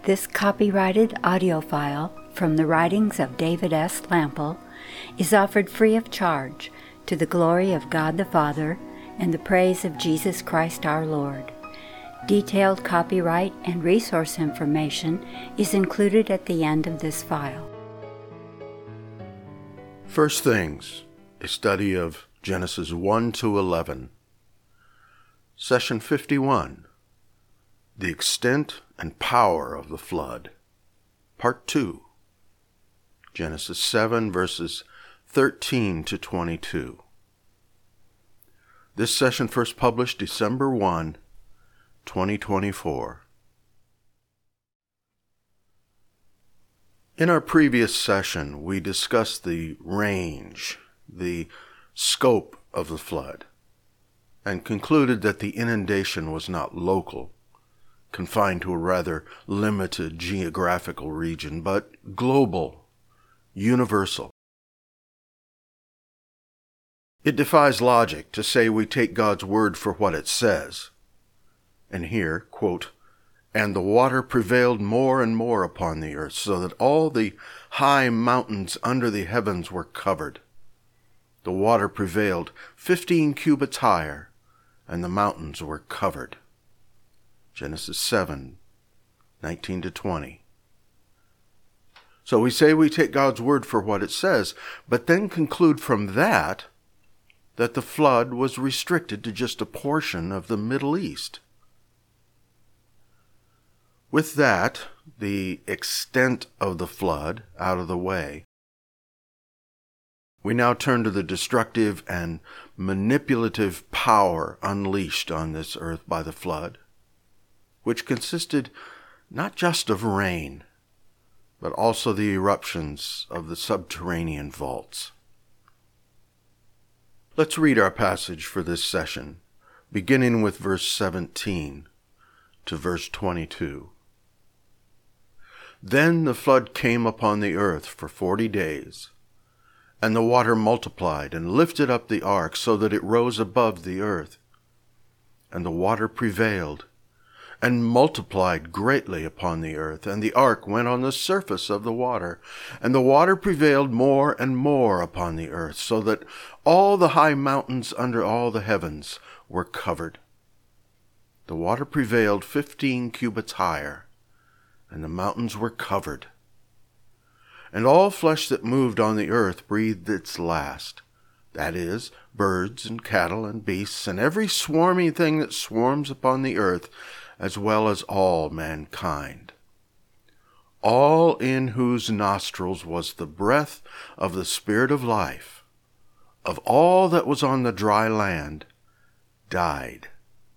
This copyrighted audio file from the writings of David S. Lample is offered free of charge to the glory of God the Father and the praise of Jesus Christ our Lord. Detailed copyright and resource information is included at the end of this file. First Things, a study of Genesis 1 to 11. Session 51, The Extent and Power of the Flood. Part 2, Genesis 7 verses 13 to 22. This session first published December 1, 2024. In our previous session, we discussed the range, the scope of the flood, and concluded that the inundation was not local, confined to a rather limited geographical region, but global, universal. It defies logic to say we take God's word for what it says. And here, quote, "And the water prevailed more and more upon the earth, so that all the high mountains under the heavens were covered. The water prevailed 15 cubits higher, and the mountains were covered." Genesis 7, 19 to 20. So we say we take God's word for what it says, but then conclude from that the flood was restricted to just a portion of the Middle East. With that, the extent of the flood out of the way, we now turn to the destructive and manipulative power unleashed on this earth by the flood, which consisted not just of rain, but also the eruptions of the subterranean vaults. Let's read our passage for this session, beginning with verse 17 to verse 22. "Then the flood came upon the earth for 40 days, and the water multiplied and lifted up the ark so that it rose above the earth. And the water prevailed and multiplied greatly upon the earth, and the ark went on the surface of the water. And the water prevailed more and more upon the earth, so that all the high mountains under all the heavens were covered. The water prevailed 15 cubits higher, and the mountains were covered. And all flesh that moved on the earth breathed its last, that is, birds and cattle and beasts, and every swarming thing that swarms upon the earth, as well as all mankind, all in whose nostrils was the breath of the Spirit of life, of all that was on the dry land, died."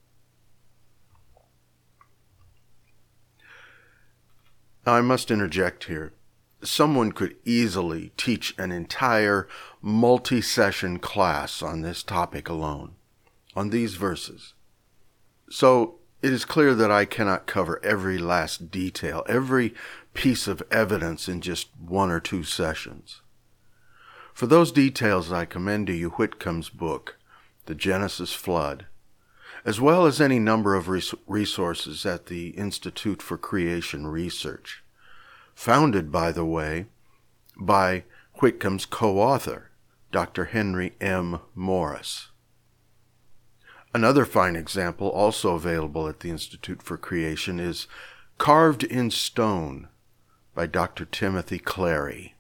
Now, I must interject here. Someone could easily teach an entire multi-session class on this topic alone, on these verses. So it is clear that I cannot cover every last detail, every piece of evidence in just one or two sessions. For those details, I commend to you Whitcomb's book, The Genesis Flood, as well as any number of resources at the Institute for Creation Research, founded, by the way, by Whitcomb's co-author, Dr. Henry M. Morris. Another fine example, also available at the Institute for Creation, is Carved in Stone by Dr. Timothy Clary.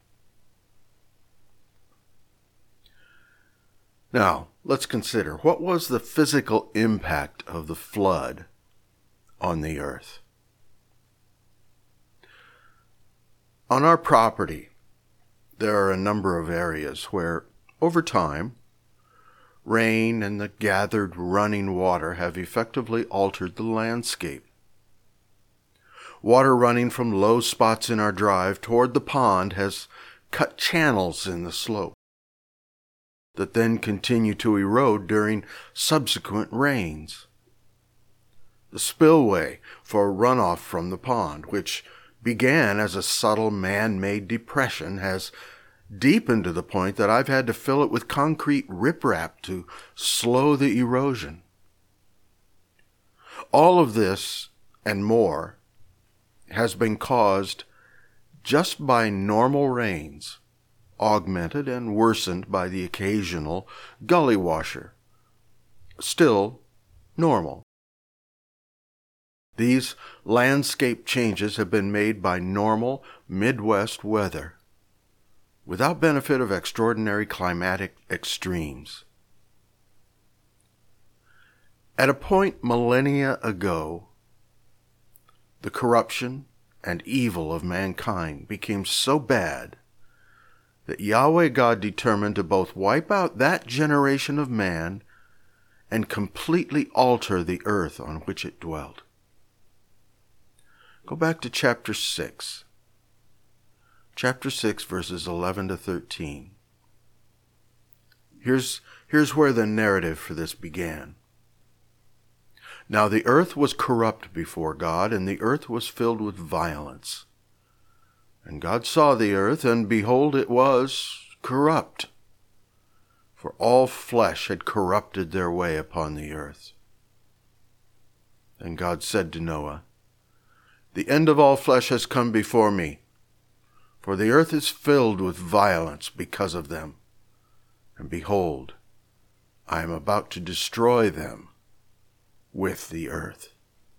Now, let's consider, what was the physical impact of the flood on the earth? On our property, there are a number of areas where, over time, rain and the gathered running water have effectively altered the landscape. Water running from low spots in our drive toward the pond has cut channels in the slope that then continue to erode during subsequent rains. The spillway for runoff from the pond, which began as a subtle man-made depression, has deepened to the point that I've had to fill it with concrete riprap to slow the erosion. All of this and more has been caused just by normal rains, augmented and worsened by the occasional gully washer. Still normal. These landscape changes have been made by normal Midwest weather, without benefit of extraordinary climatic extremes. At a point millennia ago, the corruption and evil of mankind became so bad that Yahweh God determined to both wipe out that generation of man and completely alter the earth on which it dwelt. Go back to chapter 6. Chapter 6, verses 11 to 13. Here's where the narrative for this began. Now the earth was corrupt before God, and the earth was filled with violence. And God saw the earth, and behold, it was corrupt, for all flesh had corrupted their way upon the earth. And God said to Noah, The end of all flesh has come before me, for the earth is filled with violence because of them. And behold, I am about to destroy them with the earth.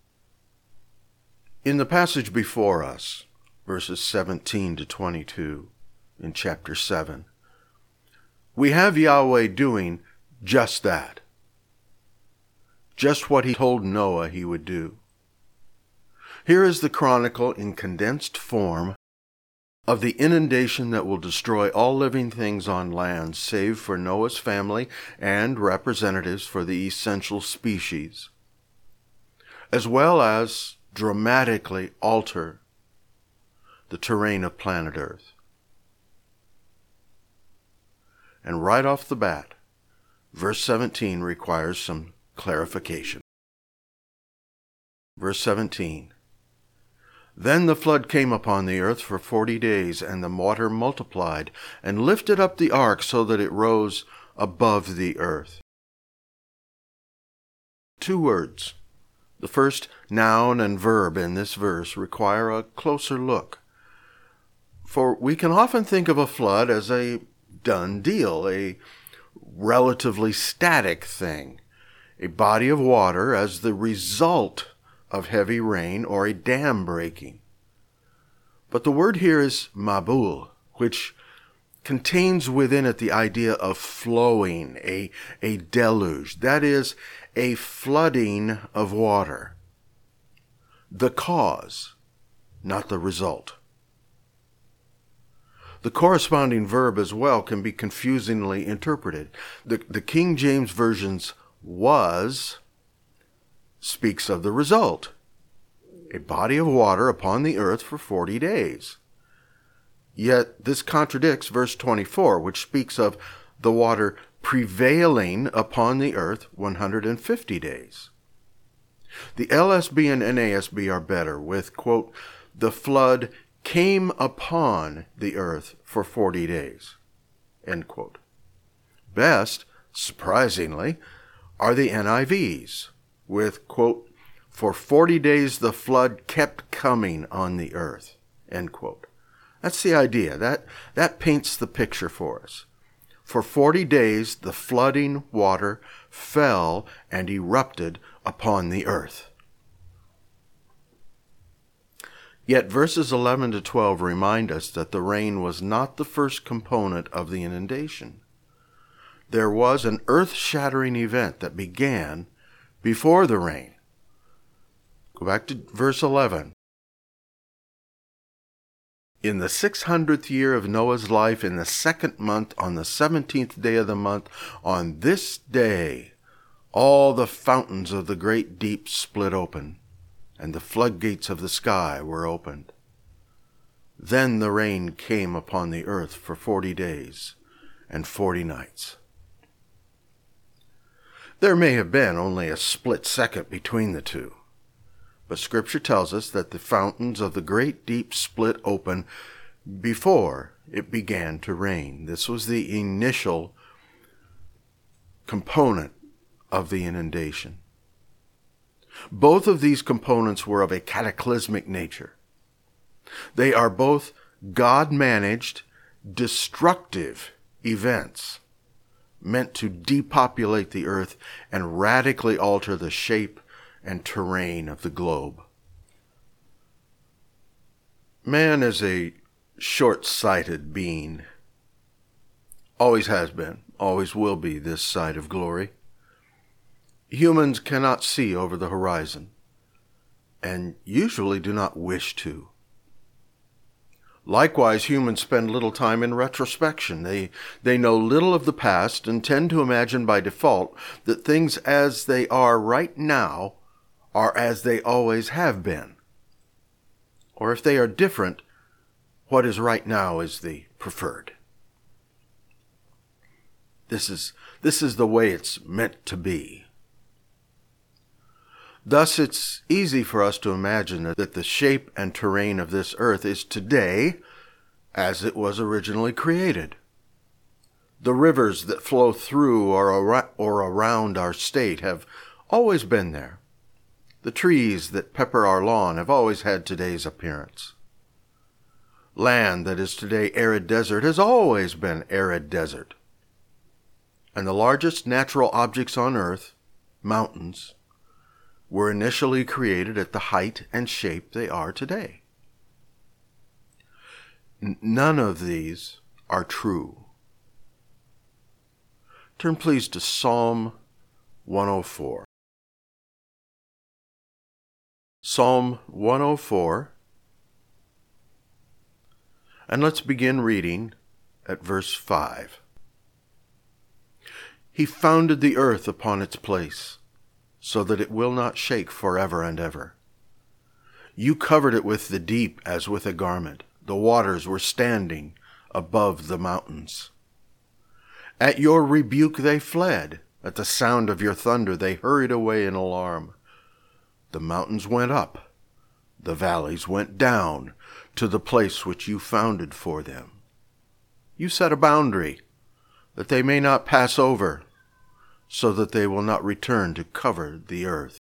In the passage before us, verses 17 to 22 in chapter 7, we have Yahweh doing just that. Just what he told Noah he would do. Here is the chronicle in condensed form of the inundation that will destroy all living things on land, save for Noah's family and representatives for the essential species, as well as dramatically alter the terrain of planet Earth. And right off the bat, verse 17 requires some clarification. Verse 17, Then the flood came upon the earth for 40 days, and the water multiplied, and lifted up the ark so that it rose above the earth. Two words. The first noun and verb in this verse require a closer look. For we can often think of a flood as a done deal, a relatively static thing, a body of water as the result of heavy rain or a dam breaking. But the word here is mabul, which contains within it the idea of flowing, a deluge. That is, a flooding of water. The cause, not the result. The corresponding verb as well can be confusingly interpreted. The King James Version's was speaks of the result, a body of water upon the earth for 40 days. Yet this contradicts verse 24, which speaks of the water prevailing upon the earth 150 days. The LSB and NASB are better with, quote, the flood came upon the earth for 40 days, end quote. Best, surprisingly, are the NIVs with, quote, for 40 days the flood kept coming on the earth, end quote. That's the idea. That paints the picture for us. For 40 days the flooding water fell and erupted upon the earth. Yet verses 11 to 12 remind us that the rain was not the first component of the inundation. There was an earth-shattering event that began before the rain. Go back to verse 11. In the 600th year of Noah's life, in the 2nd month, on the 17th day of the month, on this day, all the fountains of the great deep split open, and the floodgates of the sky were opened. Then the rain came upon the earth for 40 days and 40 nights. There may have been only a split second between the two, but Scripture tells us that the fountains of the great deep split open before it began to rain. This was the initial component of the inundation. Both of these components were of a cataclysmic nature. They are both God-managed, destructive events meant to depopulate the earth and radically alter the shape and terrain of the globe. Man is a short-sighted being. Always has been, always will be this side of glory. Humans cannot see over the horizon, and usually do not wish to. Likewise, humans spend little time in retrospection. They know little of the past and tend to imagine by default that things as they are right now are as they always have been. Or if they are different, what is right now is the preferred. This is the way it's meant to be. Thus, it's easy for us to imagine that the shape and terrain of this earth is today as it was originally created. The rivers that flow through or around our state have always been there. The trees that pepper our lawn have always had today's appearance. Land that is today arid desert has always been arid desert. And the largest natural objects on earth, mountains, were initially created at the height and shape they are today. None of these are true. Turn please to Psalm 104. Psalm 104, and let's begin reading at verse 5. He founded the earth upon its place, so that it will not shake forever and ever. You covered it with the deep as with a garment. The waters were standing above the mountains. At your rebuke they fled. At the sound of your thunder they hurried away in alarm. The mountains went up. The valleys went down to the place which you founded for them. You set a boundary that they may not pass over, so that they will not return to cover the earth.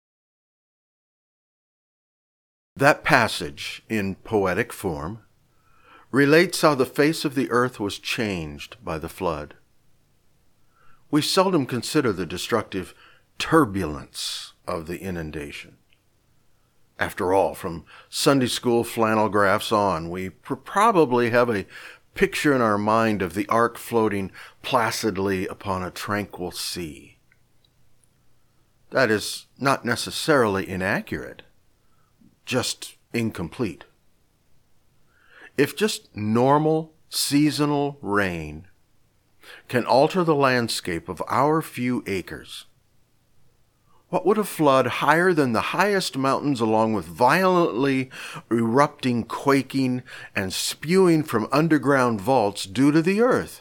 That passage, in poetic form, relates how the face of the earth was changed by the flood. We seldom consider the destructive turbulence of the inundation. After all, from Sunday school flannel graphs on, we probably have a picture in our mind of the ark floating placidly upon a tranquil sea. That is not necessarily inaccurate, just incomplete. If just normal seasonal rain can alter the landscape of our few acres, what would a flood higher than the highest mountains, along with violently erupting, quaking, and spewing from underground vaults, do to the earth?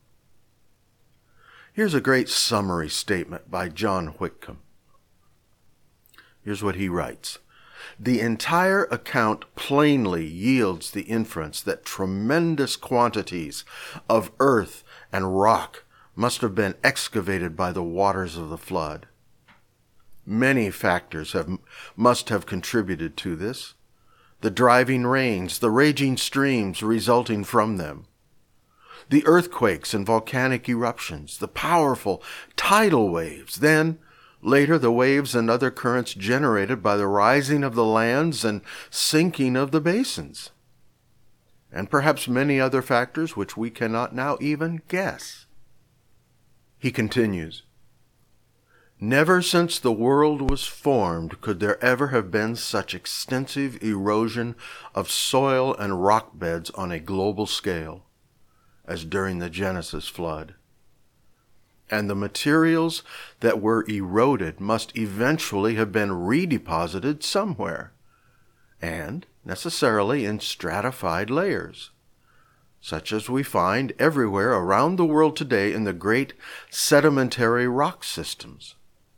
Here's a great summary statement by John Whitcomb. Here's what he writes. The entire account plainly yields the inference that tremendous quantities of earth and rock must have been excavated by the waters of the flood. Many factors must have contributed to this. The driving rains, the raging streams resulting from them, the earthquakes and volcanic eruptions, the powerful tidal waves, then later the waves and other currents generated by the rising of the lands and sinking of the basins, and perhaps many other factors which we cannot now even guess. He continues, never since the world was formed could there ever have been such extensive erosion of soil and rock beds on a global scale as during the Genesis flood. And the materials that were eroded must eventually have been redeposited somewhere, and necessarily in stratified layers, such as we find everywhere around the world today in the great sedimentary rock systems.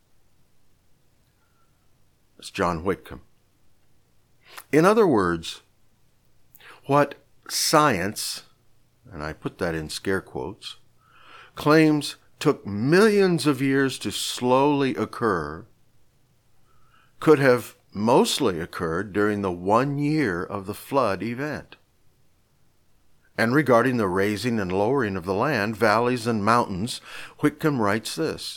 That's John Whitcomb. In other words, what science, and I put that in scare quotes, claims took millions of years to slowly occur, could have mostly occurred during the 1 year of the flood event. And regarding the raising and lowering of the land, valleys, and mountains, Whitcomb writes this: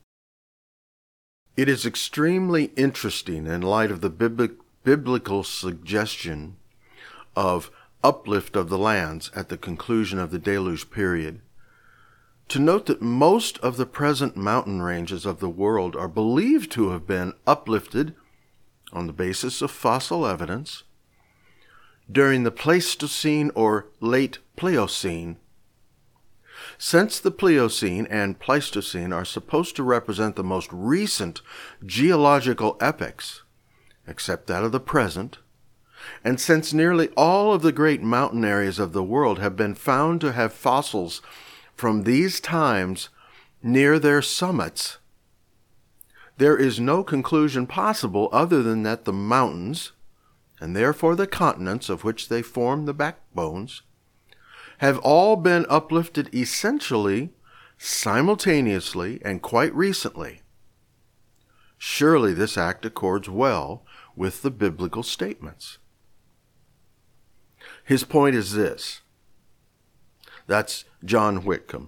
"It is extremely interesting in light of the biblical suggestion of uplift of the lands at the conclusion of the deluge period to note that most of the present mountain ranges of the world are believed to have been uplifted on the basis of fossil evidence during the Pleistocene or late Pliocene. Since the Pliocene and Pleistocene are supposed to represent the most recent geological epochs, except that of the present, and since nearly all of the great mountain areas of the world have been found to have fossils from these times near their summits, there is no conclusion possible other than that the mountains, and therefore the continents of which they form the backbones, have all been uplifted essentially, simultaneously, and quite recently. Surely this act accords well with the biblical statements." His point is this. That's John Whitcomb.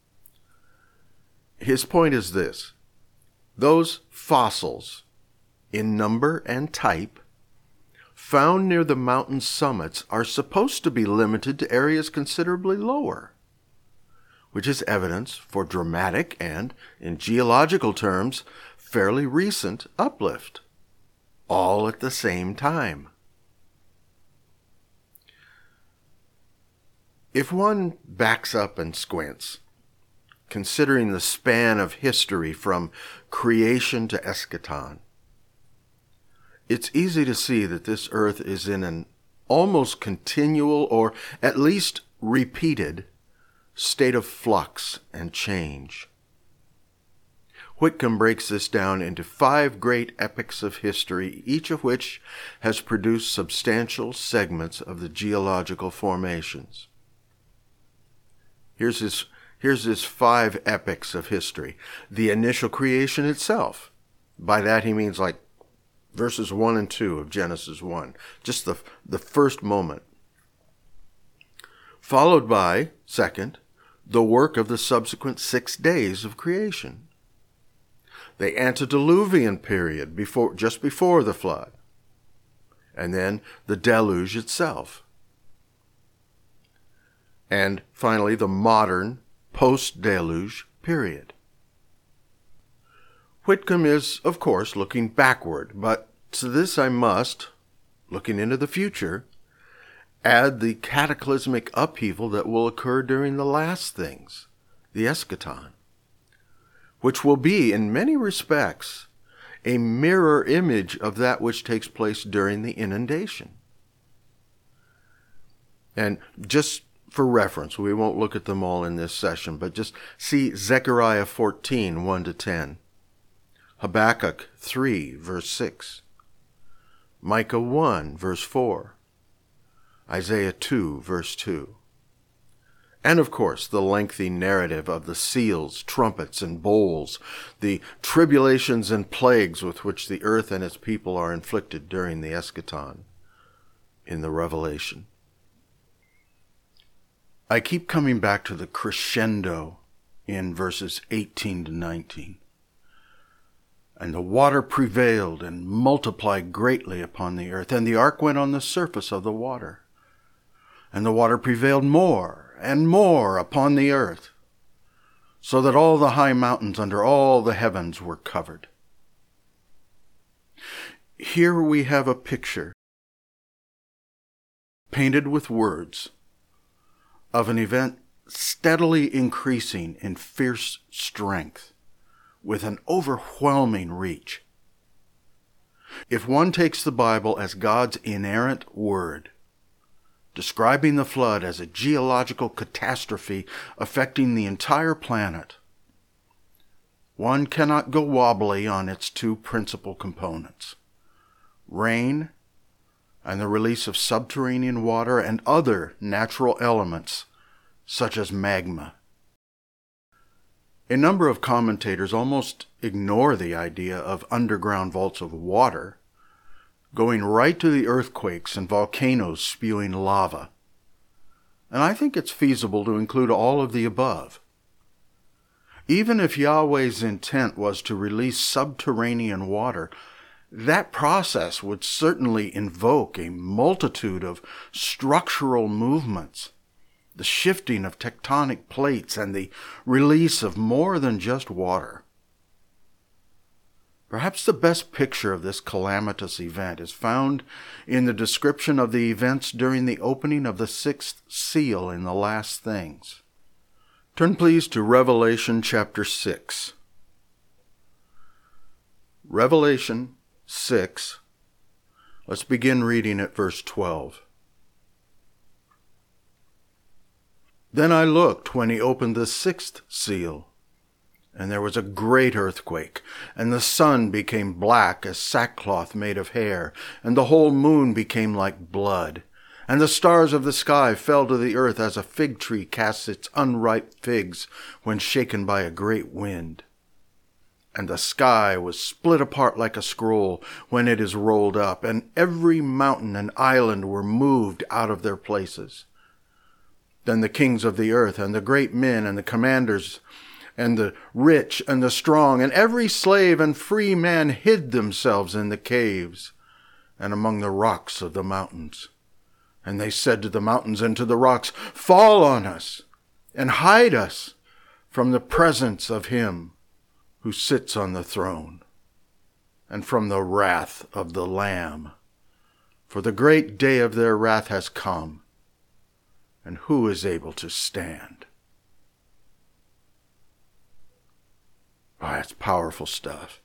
His point is this: those fossils, in number and type, found near the mountain summits are supposed to be limited to areas considerably lower, which is evidence for dramatic and, in geological terms, fairly recent uplift, all at the same time. If one backs up and squints, considering the span of history from creation to eschaton, it's easy to see that this earth is in an almost continual, or at least repeated, state of flux and change. Whitcomb breaks this down into 5 great epochs of history, each of which has produced substantial segments of the geological formations. Here's his 5 epochs of history. The initial creation itself. By that he means like verses 1 and 2 of Genesis 1. Just the first moment. Followed by, second, the work of the subsequent 6 days of creation. The antediluvian period, just before the flood. And then the deluge itself. And finally, the modern post-deluge period. Whitcomb is, of course, looking backward, but to this I must, looking into the future, add the cataclysmic upheaval that will occur during the last things, the eschaton, which will be, in many respects, a mirror image of that which takes place during the inundation. And just for reference, we won't look at them all in this session, but just see Zechariah 14, 1-10, Habakkuk 3, verse 6, Micah 1, verse 4, Isaiah 2, verse 2, and of course the lengthy narrative of the seals, trumpets, and bowls, the tribulations and plagues with which the earth and its people are inflicted during the eschaton in the Revelation. I keep coming back to the crescendo in verses 18-19. "And the water prevailed and multiplied greatly upon the earth, and the ark went on the surface of the water. And the water prevailed more and more upon the earth, so that all the high mountains under all the heavens were covered." Here we have a picture, painted with words, of an event steadily increasing in fierce strength, with an overwhelming reach. If one takes the Bible as God's inerrant word, describing the flood as a geological catastrophe affecting the entire planet, one cannot go wobbly on its 2 principal components: rain and the release of subterranean water and other natural elements, such as magma. A number of commentators almost ignore the idea of underground vaults of water going right to the earthquakes and volcanoes spewing lava. And I think it's feasible to include all of the above. Even if Yahweh's intent was to release subterranean water, that process would certainly invoke a multitude of structural movements, the shifting of tectonic plates, and the release of more than just water. Perhaps the best picture of this calamitous event is found in the description of the events during the opening of the sixth seal in the last things. Turn please to Revelation chapter 6. Revelation 6. Let's begin reading at verse 12. Then I looked when he opened the sixth seal, and there was a great earthquake, and the sun became black as sackcloth made of hair, and the whole moon became like blood, and the stars of the sky fell to the earth as a fig tree casts its unripe figs when shaken by a great wind. And the sky was split apart like a scroll when it is rolled up, and every mountain and island were moved out of their places. Then the kings of the earth, and the great men, and the commanders, and the rich, and the strong, and every slave and free man hid themselves in the caves, and among the rocks of the mountains. And they said to the mountains and to the rocks, Fall on us, and hide us from the presence of him who sits on the throne, and from the wrath of the Lamb. For the great day of their wrath has come, and who is able to stand? Oh, that's powerful stuff.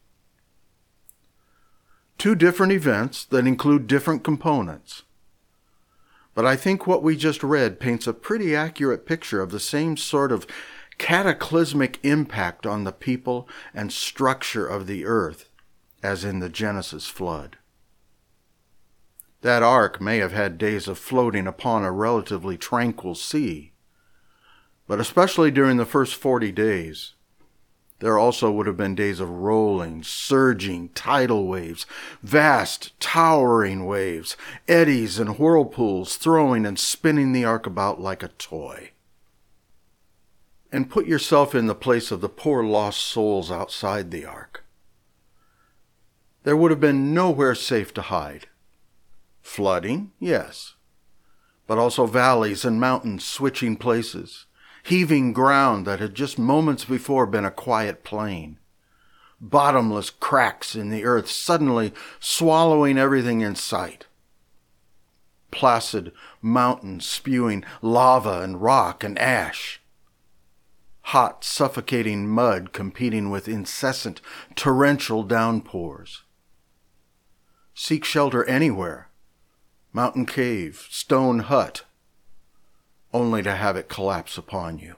Two different events that include different components. But I think what we just read paints a pretty accurate picture of the same sort of cataclysmic impact on the people and structure of the earth as in the Genesis flood. That ark may have had days of floating upon a relatively tranquil sea, but especially during the first 40 days, there also would have been days of rolling, surging tidal waves, vast, towering waves, eddies and whirlpools throwing and spinning the ark about like a toy. And put yourself in the place of the poor lost souls outside the ark. There would have been nowhere safe to hide. Flooding, yes, but also valleys and mountains switching places, heaving ground that had just moments before been a quiet plain, bottomless cracks in the earth suddenly swallowing everything in sight, placid mountains spewing lava and rock and ash, hot, suffocating mud competing with incessant, torrential downpours. Seek shelter anywhere, mountain cave, stone hut, only to have it collapse upon you.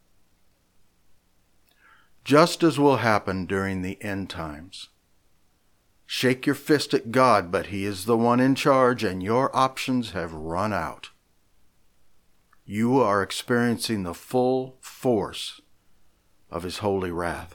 Just as will happen during the end times. Shake your fist at God, but He is the one in charge, and your options have run out. You are experiencing the full force of His holy wrath.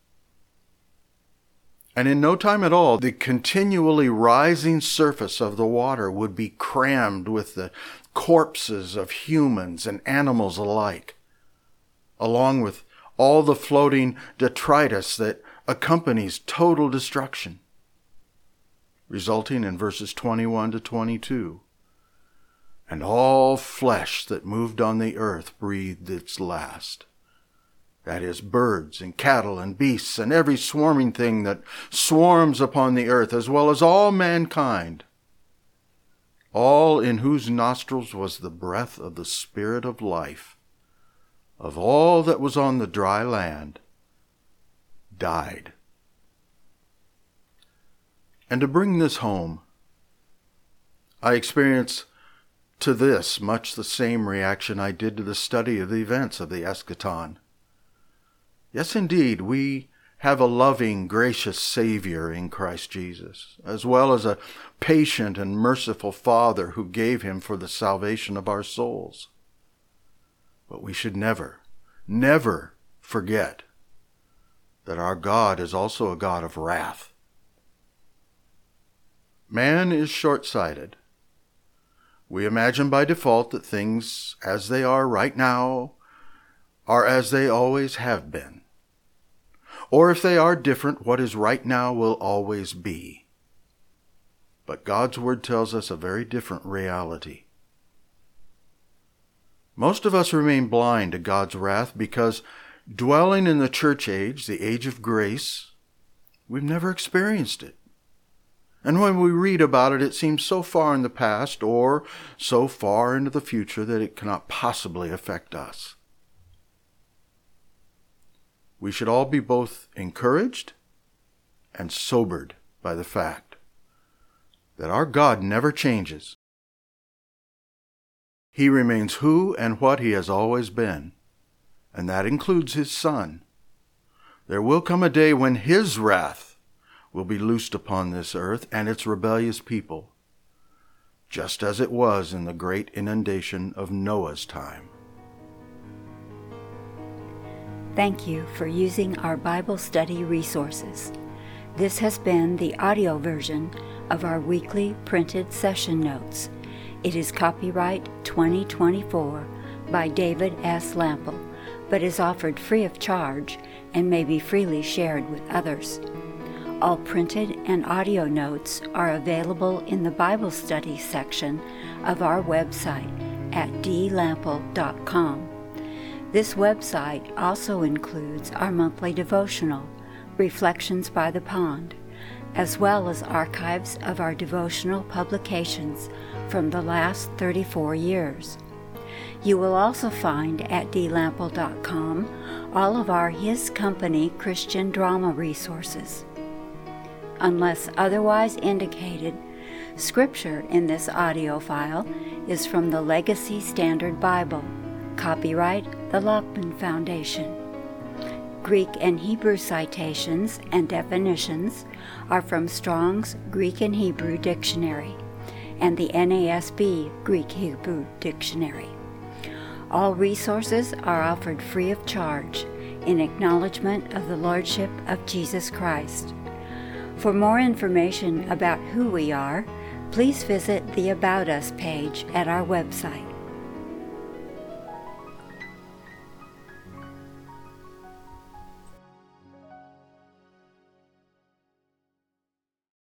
And in no time at all, the continually rising surface of the water would be crammed with the corpses of humans and animals alike, along with all the floating detritus that accompanies total destruction, resulting in verses 21 to 22. And all flesh that moved on the earth breathed its last. That is, birds and cattle and beasts and every swarming thing that swarms upon the earth, as well as all mankind, all in whose nostrils was the breath of the Spirit of life, of all that was on the dry land, died. And to bring this home, I experience to this much the same reaction I did to the study of the events of the eschaton. Yes, indeed, we have a loving, gracious Savior in Christ Jesus, as well as a patient and merciful Father who gave Him for the salvation of our souls. But we should never, never forget that our God is also a God of wrath. Man is short-sighted. We imagine by default that things as they are right now are as they always have been. Or if they are different, what is right now will always be. But God's Word tells us a very different reality. Most of us remain blind to God's wrath because, dwelling in the church age, the age of grace, we've never experienced it. And when we read about it, it seems so far in the past or so far into the future that it cannot possibly affect us. We should all be both encouraged and sobered by the fact that our God never changes. He remains who and what He has always been, and that includes His Son. There will come a day when His wrath will be loosed upon this earth and its rebellious people, just as it was in the great inundation of Noah's time. Thank you for using our Bible study resources. This has been the audio version of our weekly printed session notes. It is copyright 2024 by David S. Lample, but is offered free of charge and may be freely shared with others. All printed and audio notes are available in the Bible study section of our website at dlample.com. This website also includes our monthly devotional, Reflections by the Pond, as well as archives of our devotional publications from the last 34 years. You will also find at dlample.com all of our His Company Christian drama resources. Unless otherwise indicated, Scripture in this audio file is from the Legacy Standard Bible, copyright the Lockman Foundation. Greek and Hebrew citations and definitions are from Strong's Greek and Hebrew Dictionary and the NASB Greek-Hebrew Dictionary. All resources are offered free of charge in acknowledgement of the Lordship of Jesus Christ. For more information about who we are, please visit the About Us page at our website.